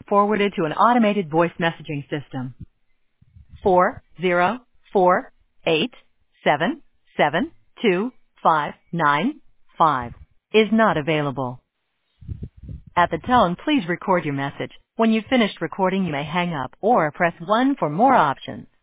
forwarded to an automated voice messaging system. 404-877-2595 is not available. At the tone, please record your message. When you've finished recording, you may hang up or press 1 for more options.